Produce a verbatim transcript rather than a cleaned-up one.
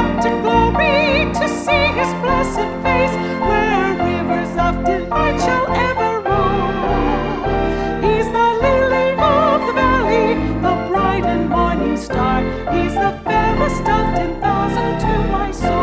up to glory to see his blessed face, where rivers of delight shall ever roll. He's the lily of the valley, the bright and morning star. He's the fairest of ten thousand to my soul.